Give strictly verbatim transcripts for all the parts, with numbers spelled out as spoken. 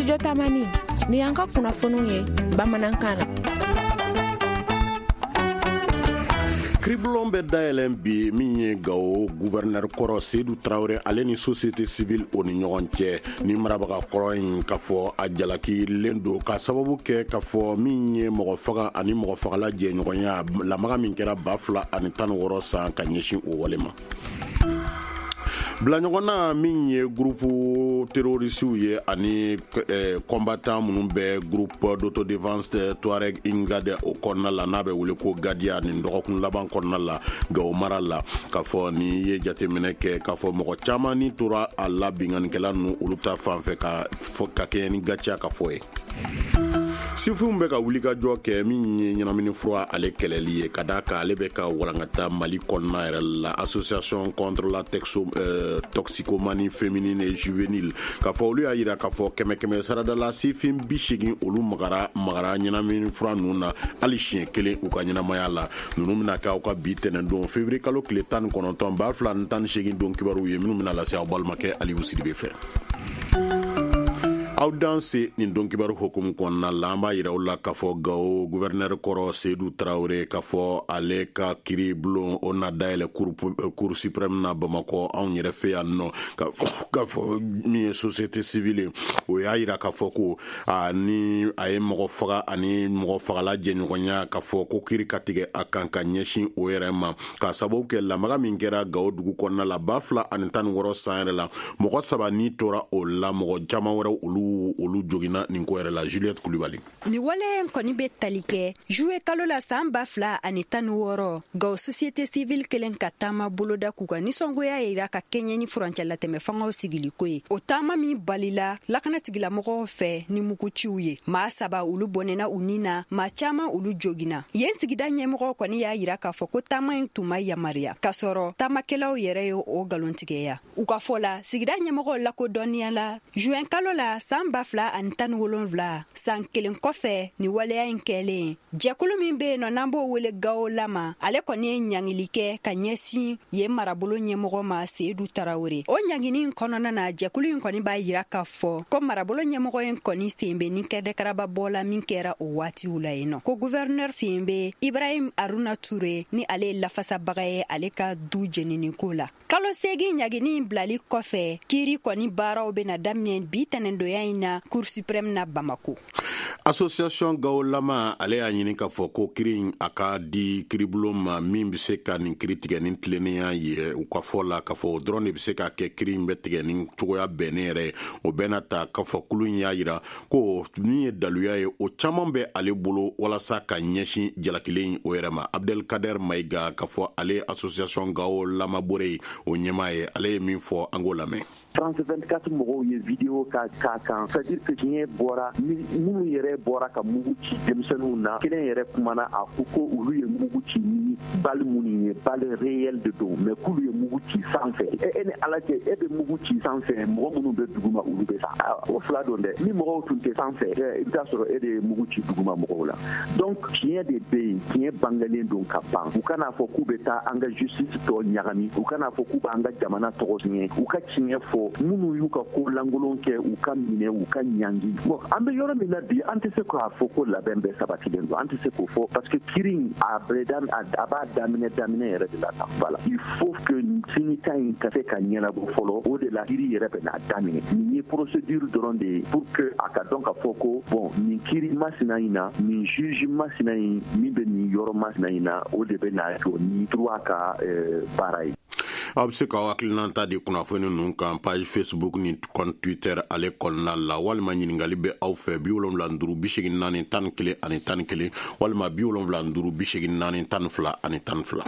Studio Tamani ni y'an ka kunnafoniw ye bamanankan na. Kribulon bɛ dayɛlɛn bi min ye Gao gouverneur kɔrɔ Seydou Traoré ale ni société civile o ni ɲɔgɔn cɛ ni marabaga kɔrɔ in ka fɔ a jalakilen don ka sababu kɛ ka fɔ min ye mɔgɔ faga ani mɔgɔ fagala jɛɲɔgɔnya lamaga min kɛra ba fila ani tan ni wɔɔrɔ san ka ɲɛsin o wale ma. Bilaɲɔgɔnna min ye groupe terrorisiw ye ani eh, combattant minnu bɛ groupe d'autodéfense Touareg Ingade o kɔnɔna la n'a bɛ wele ko Gadia nin dɔgɔkun laban kɔnɔna la Gao mara la k'a fɔ ni ye jateminɛ kɛ k'a fɔ mɔgɔ caman ni tora a la binganikɛla ninnu olu ta fanfɛ ka fɔ ka kɛ ni gaciya ka fɔ ye. Sifinw bɛ ka wuli ka jɔ kɛ min ye ɲɛnamini fura ale kɛlɛli ye ka d'a kan ale bɛ ka walankata Mali kɔnɔna yɛrɛ la association contre la texo, euh, toxicomanie féminine et juvénile k'a fɔ olu y'a yira k'a fɔ kɛmɛ kɛmɛ sarada la sifin bi segin olu magara magara ɲɛnamini fura ninnu na hali siɲɛ kelen u ka ɲɛnamaya la ninnu bɛna kɛ aw ka bi tɛnɛndon février kalo tile tan ni kɔnɔntɔn ba fila ni tan ni segin don kibaruw ye minnu bɛna lase aw balimakɛ Aliyu Sidibe fɛ. Aw danse nin don kibaru hukumu kɔnɔna la an b'a yira u la k'a fɔ Gao gouverneur kɔrɔ Seydou Traoré k'a fɔ ale ka kiri bulon o na dayɛlɛ cour suprême na Bamakɔ anw yɛrɛ fɛ yan nɔ k'a fɔ min ye société civile o y'a yira k'a fɔ ko ni a ye mɔgɔ faga ani mɔgɔ fagala jɛɲɔgɔnya k'a fɔ ko kiri ka tigɛ a kan ka ɲɛsin o yɛrɛ ma k'a sababu kɛ lamaga min kɛra Gao dugu kɔnɔna la ba fila ani tan ni wɔɔrɔ san yɛrɛ la mɔgɔ saba ni tora o la mɔgɔ caman wɛrɛ olu olu jogina nin ko yɛrɛ la. Juliette Kulibali ni wale kɔni bɛ tali kɛ juillet kalo la san ba fila ani tan ni wɔɔrɔ Gao société civile kelen ka taama boloda k'u ka nisɔngoya yira ka kɛɲɛ ni furancɛ latɛmɛ fangaw sigili ko ye o taama min balila lakanatigilamɔgɔw fɛ ni muguciw ye maa saba olu bɔnɛna u nin na maa caman olu jogina yen sigida ɲɛmɔgɔw kɔni y'a yira k'a fɔ ko taama in tun ma yamariya k'a sɔrɔ taamakɛlaw yɛrɛ ye o galontigɛya u ka fɔ la sigida ɲɛmɔgɔw lakodɔnniya la juin kalo la san ba fila ani tan ni wolonwula san kelen kɔfɛ ni waleya in kɛlen jɛkulu min bɛ yen nɔ n'an b'o wele Gao lama ale kɔni ye ɲangili kɛ ka ɲɛsin yen marabolo ɲɛmɔgɔ ma Seydou Traoré o ɲangini in kɔnɔna na jɛkulu in kɔni b'a yira k'a fɔ ko marabolo ɲɛmɔgɔ in kɔni sen bɛ ni kɛdɛkaraba bɔla min kɛra o waatiw la yen nɔ ko gouverneur sen bɛ Ibrahim Aruna Touré ni ale ye lafasabaga ye ale ka du jenini ko la kalo segin ɲagini bilali kɔfɛ kiiri kɔni baaraw bɛna daminɛ bi tɛnɛndonya in na cour suprême na Bamako. Association Gao lama ale y'a ɲini k'a fɔ ko kiri a ka di kiribulon ma min bɛ se ka nin kiri tigɛ ni tilennenya ye u ka fɔ la k'a fɔ o dɔrɔn de bɛ se ka kɛ kiri in bɛ tigɛ ni cogoya bɛnnen yɛrɛ ye o bɛɛ na ta k'a fɔ kulu in y'a yira ko min ye daluya ye o caman bɛ ale bolo walasa ka ɲɛsin jalakilen o yɛrɛ ma. Abdelkader Maïga k'a fɔ ale association Gao lama bore ye o ɲɛmaa ye ale ye min fɔ an k'o lamɛn. France vingt-quatre mɔgɔw ye vidéo ka ka kan c'est-à-dire que tiɲɛ bɔra minnu yɛrɛ bɔra ka mugu ci denmisɛnninw na kelen yɛrɛ kumana a ko ko olu ye mugu ci ni bali minnu ye bali réel de don mais k'olu ye mugu ci sanfɛ e ni ala cɛ e bɛ mugu ci sanfɛ mɔgɔ minnu bɛ duguma olu bɛ sa o fila don dɛ ni mɔgɔw tun tɛ sanfɛ i bɛ taa sɔrɔ e de ye mugu ci duguma mɔgɔw la donc tiɲɛ de bɛ yen tiɲɛ bangalen don ka ban u kana fɔ k'u bɛ taa an ka justice tɔ ɲagami u kana fɔ k'u b'an ka jamana tɔgɔ tiɲɛ u ka tiɲɛ fɔ minnu y'u ka ko lankolon kɛ u ka minɛ u ka ɲangi bon an bɛ yɔrɔ min na bi an tɛ se k'a fɔ ko labɛn bɛɛ sabatilen don an tɛ se k'o fɔ parce que kiri in a b'a daminɛ daminɛ yɛrɛ de la tan voilà il faut que sinita in ka se ka ɲɛnabɔ fɔlɔ o de la kiri yɛrɛ bɛ n'a daminɛ nin ye procédure dɔrɔn de ye pour que a ka dɔn ka fɔ ko bon nin kiri masina in na nin juge masina in min bɛ nin yɔrɔ masina in na o de bɛ n'a jɔ ni droit ka baara ye. Aw bɛ se k'aw hakilina ta di kunnafoni ninnu kan page Facebook ni compte Twitter ale kɔnɔna la walima ɲininkali bɛ aw fɛ bi wolonwula ni duuru bi segin naani tan ni kelen ani tan ni kelen walima bi wolonwula ni duuru bi segin naani tan ni fila ani tan ni fila.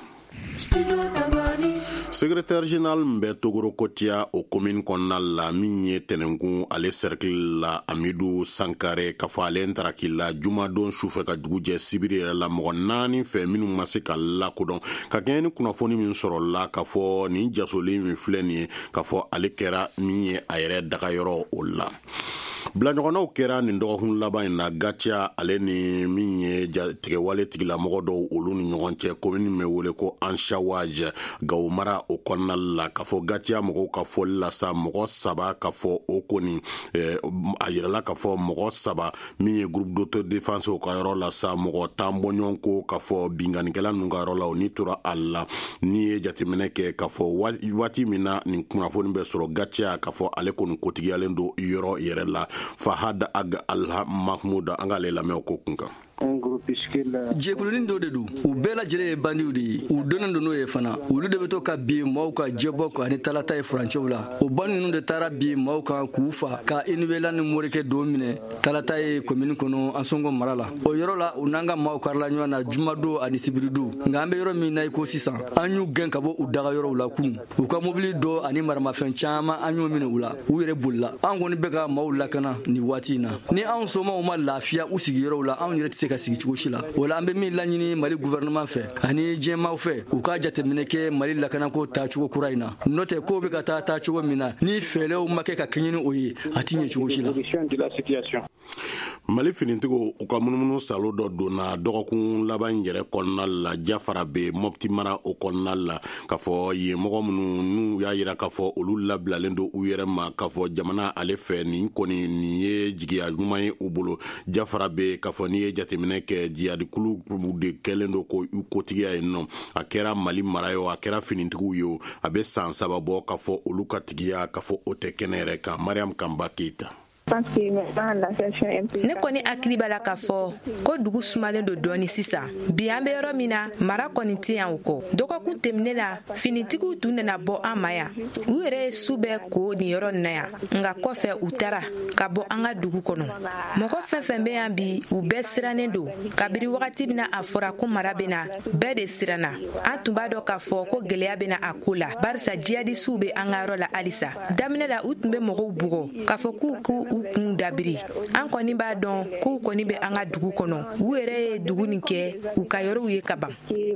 Secrétaire général bɛ Togoro Kotia o commune kɔnɔna la min ye tɛnɛnkun ale cercle la Amidou Sankare k'a fɔ ale ntaraki la jumadon sufɛ ka dugu jɛ sibiri yɛrɛ la mɔgɔ naani fɛ minnu ma se ka lakodɔn ka kɛɲɛ ni kunnafoni min sɔrɔ la k'a fɔ nin jasolen min filɛ nin ye k'a fɔ ale kɛra min ye a yɛrɛ dagayɔrɔ o la. bilaɲɔgɔnnaw kɛra nin dɔgɔkun laban in na Gatia ale ni min ye tigɛwale tigilamɔgɔ dɔw olu ni ɲɔgɔn cɛ komini mɛ wele ko Anshawaj Gawo mara o kɔnɔna la ka fɔ Gatia mɔgɔw ka fɔli la sa mɔgɔ saba ka fɔ o kɔni a yirala ka fɔ mɔgɔ saba min ye groupe d'autodéfense o ka yɔrɔ la sa mɔgɔ tan bɔɲɔgɔn ko ka fɔ binganikɛla ninnu ka yɔrɔ la o ni tora a la ni ye jateminɛ kɛ ka fɔ waati min na nin kunnafoni bɛ sɔrɔ Gatia ka fɔ ale kɔni kotigiyalen don yɔrɔ yɛrɛ la Fahad Ag Al Mahmoud an ka ale lamɛn o ko kun kan. Jɛkulunin dɔ de don u bɛɛ lajɛlen ye bandiw de ye u donnen don n'o ye fana olu de bɛ to ka bin maaw ka jɛbɔ ani talata ye furancɛw la o bandi ninnu de taara bin maaw kan k'u fa ka Inubela ni Morikɛ don minɛ talata ye komini kɔnɔ Ansongo mara la o yɔrɔ la u n'an ka maaw karila ɲɔgɔn na jumadon ani sibiridu nka an bɛ yɔrɔ min na i ko sisan an y'u gɛn ka bɔ u daga yɔrɔw la kun u ka mobili dɔ ani maramafɛn caman an y'o minɛ u la u yɛrɛ bolila an kɔni bɛ ka maaw lakana nin waati in na ni anw somaw ma lafiya u sigiyɔrɔw la anw yɛrɛ tɛ se ka sigi cogo si la wala an bɛ min laɲini Mali gouvernement fɛ ani diɲɛmaaw fɛ u ka jateminɛ kɛ Mali lakanako taacogo kura in na n'o tɛ ko bɛ ka taa taacogo min na ni fɛɛrɛw ma kɛ ka kɛɲɛ ni o ye a tɛ ɲɛ cogo si la. Mali finitigiw u ka munumunu salo dɔ donna dɔgɔkun laban yɛrɛ kɔnɔna la Jafara bɛ Mopti mara o kɔnɔna la ka fɔ yen mɔgɔ minnu n'u y'a yira ka fɔ olu labilalen don u yɛrɛ ma ka fɔ jamana ale fɛ nin kɔni nin ye jigiya ɲuman ye u bolo Jafara bɛ ka fɔ n'i ye jateminɛ kɛ jihadikulu de kɛlen don ko u kotigiya yen nɔ a kɛra Mali mara ye o a kɛra finitigiw ye o a bɛ san saba bɔ ka fɔ olu ka tigiya ka fɔ o tɛ kɛnɛ yɛrɛ kan Mariam Kamba Keita. Ne kɔni hakili b'a la k'a fɔ ko dugu sumalen don dɔɔni sisan bi an bɛ yɔrɔ min na mara kɔni tɛ yan o kɔ dɔgɔkun tɛmɛnen la finitigiw tun nana bɔ an ma yan u yɛrɛ ye su bɛɛ ko nin yɔrɔ nin na yan nka kɔfɛ u taara ka bɔ an ka dugu kɔnɔ mɔgɔ fɛn fɛn bɛ yan bi u bɛɛ sirannen don kabiri wagati min na a fɔra ko mara bɛ na bɛɛ de siranna an tun b'a dɔn k'a fɔ ko gɛlɛya bɛ na a ko la barisa jihadisiw bɛ an ka yɔrɔ la halisa daminɛ la u tun bɛ mɔgɔw bugɔ k'a fɔ k'u k'u u kun dabiri an kɔni b'a dɔn k'u kɔni bɛ an ka dugu kɔnɔ u yɛrɛ ye dugu nin kɛ u ka yɔrɔw ye ka ban.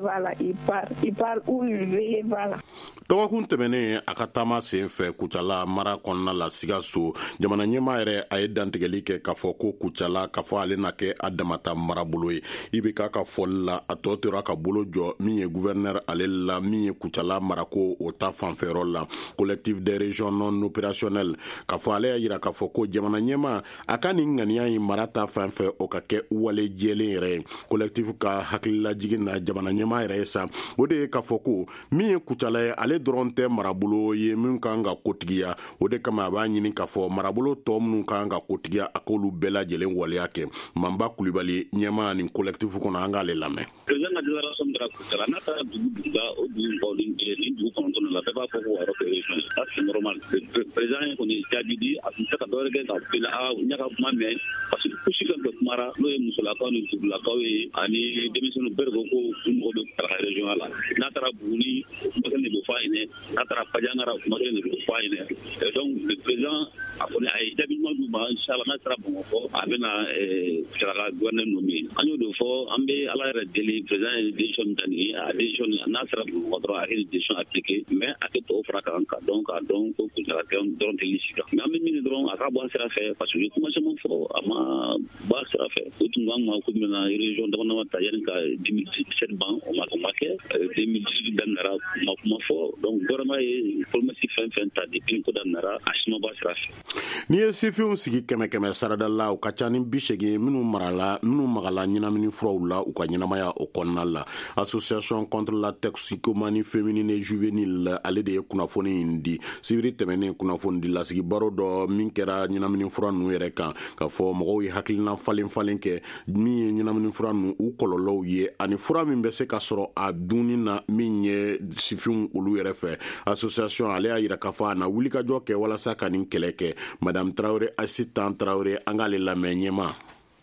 Dɔgɔkun tɛmɛnen a ka taama sen fɛ Kucala mara kɔnɔna la Sikaso jamana ɲɛmaa yɛrɛ a ye dantigɛli kɛ k'a fɔ ko Kucala k'a fɔ ale na kɛ a damata marabolo ye i bɛ k'a ka fɔli la a tɔ tora ka bolo jɔ min ye gouverneur ale la min ye Kucala marako o ta fanfɛyɔrɔ la collectif des régions non opérationnelles k'a fɔ ale y'a jira k'a fɔ ko jamana ɲɛmaa a ka nin ŋaniya in mara ta fan fɛ o ka kɛ wale jɛlen yɛrɛ ye collectif ka hakililajigin na jamana ɲɛmaa yɛrɛ ye sa o de ye k'a fɔ ko min ye Kucala ye ale dɔrɔn tɛ marabolo ye min kan ka kotigiya o de kama a b'a ɲini k'a fɔ marabolo tɔ minnu kan ka kotigiya a k'olu bɛɛ lajɛlen waleya kɛ Mamba Kulibali ɲɛmaa nin collectif kɔnɔ an k'ale lamɛn. Président ka déclaration dara Kucala n'a taara dugu dugu la o dugu baw ni dugu kɔnɔntɔn la bɛɛ b'a fɔ ko a yɔrɔ kɛ région ça c'est normal président ye kɔni jaabi di a tun tɛ ka dɔwɛrɛ kɛ ka bila a ɲaga kuma mɛn parce que kusi fɛn fɛn kumara n'o ye musolakaw ni dugulakaw ye ani denmisɛnninw bɛɛ de ko ko u mɔgɔ bɛ taga région la n'a taara Buguni kuma kelen de bɛ fɔ a ɲɛna n'a taara Pajangara kuma kelen de bɛ fɔ a ɲɛna donc le président a kɔni a ye jaabi ɲuman d'u ma inchallah n'a taara Bamakɔ a bɛna Kucala ka gouverneur nommé an y'o de fɔ an bɛ Ala yɛrɛ deli président ye décision min ta nin ye a décision n'a sera Bamakɔ dɔrɔn a ye décision appliquée mais a tɛ tɔw fara kan ka dɔn k'a dɔn ko Kucala dɔrɔn tɛ lisi kan mais an bɛ min dɔrɔn a ka bɔ a sira fɛ parce que u ye kuma caman fɔ a ma bɔ a sira fɛ o tun k'an ma ko bɛna région dama dama ta yanni ka deux mille dix-sept ban o ma o ma kɛ deux mille dix-huit daminɛra u ma kuma fɔ donc gouvernement ye promesse fɛn fɛn ta depuis ko daminɛra a si ma bɔ a sira fɛ. N'i ye sifinw sigi kɛmɛ kɛmɛ sarada la u ka ca ni bi seegin minnu marala minnu magala ɲɛnamini furaw la u ka ɲɛnamaya o kɔnɔna la association contre la toxicomanie féminine et juvénile ale de ye kunnafoni in di sibiri tɛmɛnen kunnafoni di lasigi baro dɔ min kɛra ɲɛnamini fura ninnu yɛrɛ kan ka fɔ mɔgɔw ye hakilina falen falen kɛ min ye ɲɛnamini fura ninnu u kɔlɔlɔw ye ani fura min bɛ se ka sɔrɔ a dunni na min ye sifinw olu yɛrɛ fɛ association ale y'a yira k'a fɔ a na wulikajɔ kɛ walasa ka nin kɛlɛ kɛ madame Traoré Assistant Traoré an k'ale lamɛn ɲɛma.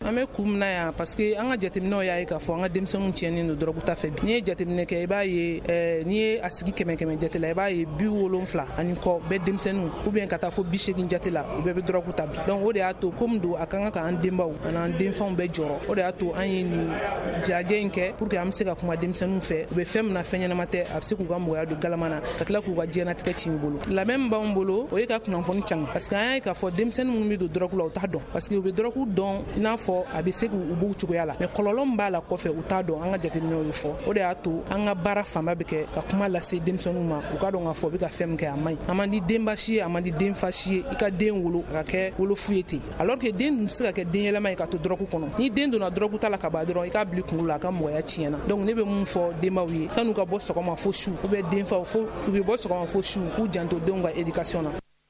an bɛ kun mina yan parce que an ka jateminɛw y'a ye k'a fɔ an ka denmisɛnninw tiɲɛnen don dɔrɔgu ta fɛ bi n'i ye jateminɛ kɛ i b'a ye n'i ye a sigi kɛmɛ kɛmɛ jate la i b'a ye bi wolonfila ani kɔ bɛɛ denmisɛnninw ou bien ka taa fɔ bi seegin jate la u bɛɛ bɛ dɔrɔgu ta bi donc o de y'a to komi don a ka kan k'an denbaw an'an denfɛnw bɛɛ jɔrɔ o de y'a to an ye nin jajɛ in kɛ pour que an bɛ se ka kuma denmisɛnninw fɛ u bɛ fɛn min na fɛn ɲɛnama tɛ a bɛ se k'u ka mɔgɔya don galama na ka tila k'u ka diɲɛnatigɛ tiɲɛ u bolo labɛn min b'anw bolo o ye ka kunnafoni caman parce que an y'a ye k'a fɔ denmisɛnnin minnu bɛ don dɔrɔgu la u t'a dɔn parce que u bɛ dɔrɔgu dɔn i n'a fɔ a bɛ se k'u b'u cogoya la mais kɔlɔlɔ min b'a la kɔfɛ u t'a dɔn an ka jateminɛw ye fɔ o de y'a to an ka baara fanba bɛ kɛ ka kuma lase denmisɛnninw ma u ka dɔn k'a fɔ u bɛ ka fɛn min kɛ a man ɲi a man di denba si ye a man di denfa si ye i ka den wolo a ka kɛ wolofu ye ten alors que den dun tɛ se ka kɛ den yɛlɛma ye ka to dɔrɔgu kɔnɔ ni den donna dɔrɔgu ta la ka ban dɔrɔn i k'a bila kunkolo la a ka mɔgɔya tiɲɛna donc ne bɛ mun fɔ denbaw ye san'u ka bɔ sɔgɔma fo su ou bien denfaw fo u bɛ bɔ sɔgɔma fo su k'u janto denw ka éducation na.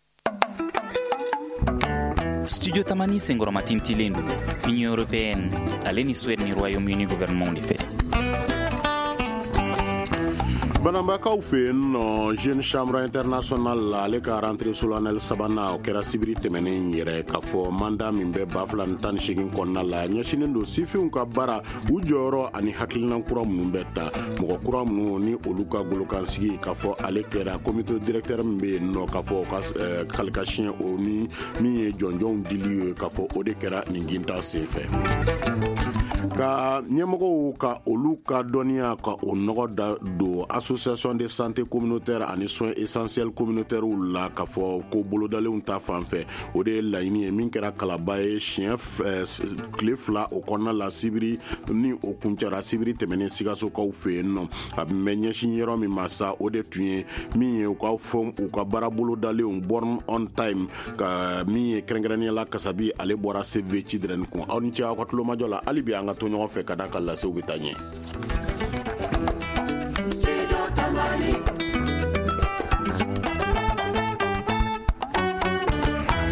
Studio Tamani senkɔrɔma tintilen don Union européenne ale ni Suède ni Royaume-Uni gouvernement de fɛ. Banambakaw fɛ yen nɔ Jeune Chambre Internationale la ale ka rentrée solennelle sabanan o kɛra sibiri tɛmɛnen yɛrɛ k'a fɔ mandat min bɛ ba fila ni tan ni seegin kɔnɔna la ɲɛsinen don sifinw ka baara u jɔyɔrɔ ani hakilina kura minnu bɛ ta mɔgɔ kura minnu ni olu ka golokansigi k'a fɔ ale kɛra comité directeur min bɛ yen nɔ k'a fɔ o ka kalikasiyɛn o ni min ye jɔnjɔnw dili ye k'a fɔ o de kɛra nin ginta senfɛ ka ɲɛmɔgɔw ka olu ka dɔnniya ka o nɔgɔ da don association de santé communautaire ani soins essentiels communautaires la k'a fɔ ko bolodalenw ta fanfɛ o de ye laɲini ye min kɛra kalaba ye siɲɛ tile fila o kɔnɔna la sibiri ni o kuncɛra sibiri tɛmɛnen Sikasokaw fɛ yen nɔ a bɛ ɲɛsin yɔrɔ min ma sa o de tun ye min ye u ka fɔ u ka baara bolodalenw born on time ka min ye kɛrɛnkɛrɛnnenya la kasabi ale bɔra C V Children kun aw ni ce aw ka tulomajɔ la hali bi an ka to ɲɔgɔn fɛ ka da ka lasew bɛ taa ɲɛ.